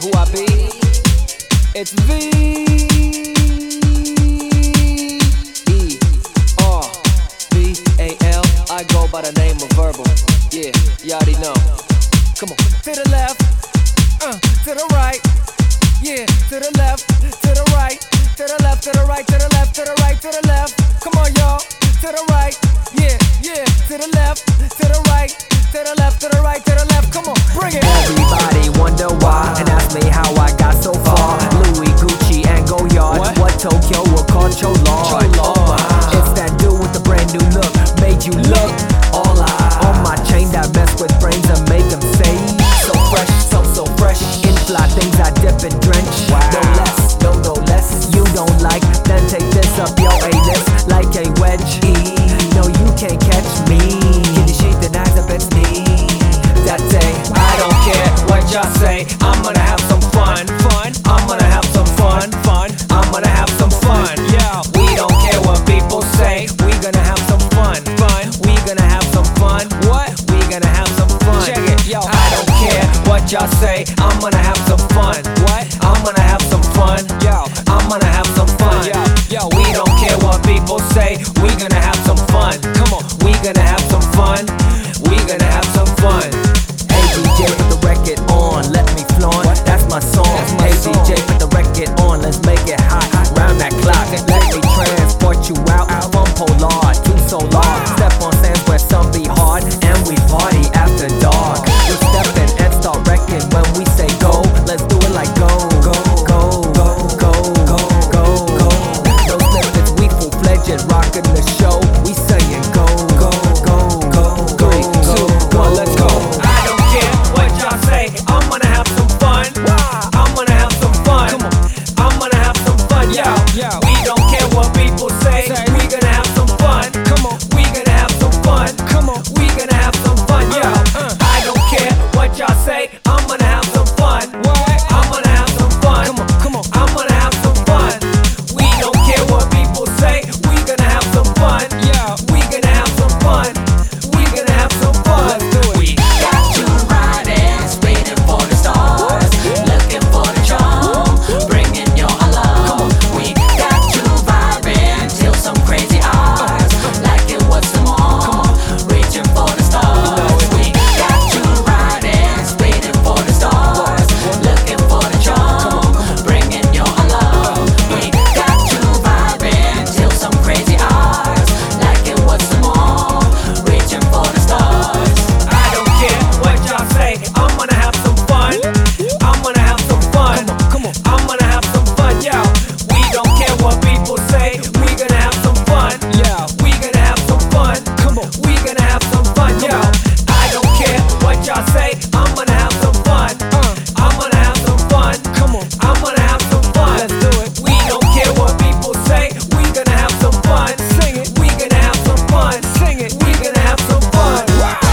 who I be? It's V-E-R-B-A-L. I go by the name of Verbal. Yeah, you already know. Come on. To the left, to the right. Yeah, to the left, to the right. To the left, to the right, to the left, to the right, to the left. Come on, y'all. To the right. Yeah, yeah. To the left, to the right. To the left, to the right, to the left. Come on, bring it. Everybody wonder why and ask me how I got so far. Louis, Gucci, and Goyard. What Tokyo will call Cholard. It's that dude with the brand new look. Made you look all eyes on my chain that mess with brains and make them say so fresh, so fresh. In fly things I dip and drench. No less, no less. You don't like, then take this up your A-list like a wedge. No, you can't catch me. Kitty sheet denies up its knee. That day, I don't care what y'all say. I'm gonna have some fun. I'm gonna have some fun. I'm gonna have some fun. Yeah, we don't care what people say. We gonna have some fun. We gonna have some fun. What? We gonna have some fun. Check it, yo. I don't care what y'all say. I'm gonna have some fun. What? I'm gonna have some fun. Yo, I'm gonna have some fun. Yo, we don't care what people say. We gonna have some fun. Come on, we gonna have some fun. We gonna have some fun. Hey DJ, put the record on, let me flaunt. That's my song. Hey DJ, put the record on, let's make it hot. Round that clock, let me transport you out from Polar to Solar. Step on sands where some be hard, and we party after dark. We step in and start wrecking when we say go. Let's do it like go, go, go, go, go, go, go, go. No snippets, we full-fledged rockin' the show. We saying go, go, go, go, go, 3, 2, 1, let's go. I don't care what y'all say. I'm gonna have some fun. I'm gonna have some fun. I'm gonna have some fun, yo. We don't care what people say. We gonna have some fun. We gonna have some fun. We gonna have some fun, yo. I don't care what y'all say. I'm gonna have some fun. I'm gonna have some fun. I'm gonna have some fun. We don't care what people say. We gonna have some fun. We gonna have some fun. We gonna have some fun. We got you riding, waiting for the stars, looking for the charm, bringing your alarm. We got you vibing till some crazy hours, like it was tomorrow, reaching for the stars. We got you riding, waiting for the stars, looking for the charm, bringing your alarm. We got you vibing till some crazy hours, like it was tomorrow, reaching for the stars. I don't care what y'all say. I'm gonna have some fun. I'm gonna have some fun. I'm gonna have some fun, yo. We don't care what people say. We gonna have some fun. We gonna have some fun. We gonna have some fun, yo. I don't care what y'all say. I'm gonna have some fun. I'm gonna have some fun. I'm gonna have some fun. Let's do it. We don't care what people say. We gonna have some fun. Sing it. We gonna have some fun. Sing it. We gonna have some fun.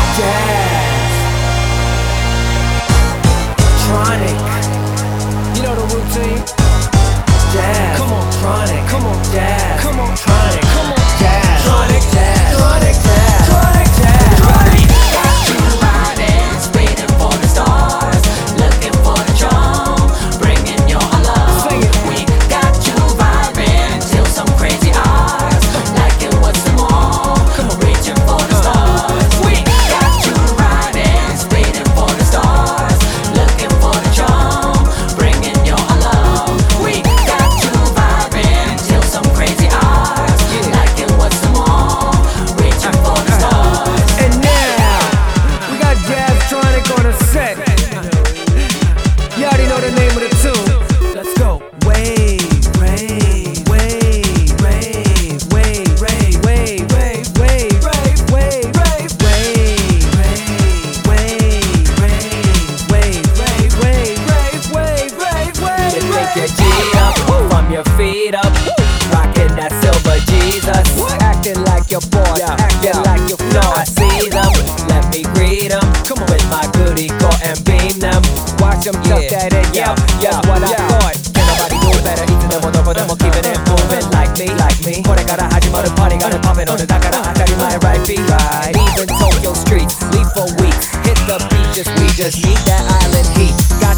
Tronic, You know the routine. jazz, Come on. Tronic, jazz, Come on. Tronic, jazz, Tronic, jazz, Tronic, jazz, Tronic, jazz. We got you riding, waiting for the stars, looking for the charm, bringing your alarm. Sing it. We got you vibing till some crazy hours, like it was tomorrow, reaching for the stars. We got you riding, waiting for the stars, looking for the charm, bringing your alarm. We got you vibing till some crazy hours, like it was tomorrow, reaching for the stars. And now, we got Jazz Tronic on the set. You already know the name of the tune. Let's go. wave, rave, wave, rave, wave, rave, wave, wave, wave, Rave, wave, rave, wave, wave, wave, wave, wave, rave, rave, You rave, take your G up from your feet up, rocking that silver Jesus, acting like your boy, acting like your flow. I see them, let me greet them. Come on, with my goodie coat and beam them. Watch them tuck that in, yo. That's what I thought. Can nobody do it better? Each of them, all of them, keeping it moving like me, like me. これから始まる party, got it popping on the だから当たり前 right beat, right. Even Tokyo streets, leave for weeks. Hit the beach, we just need that island heat.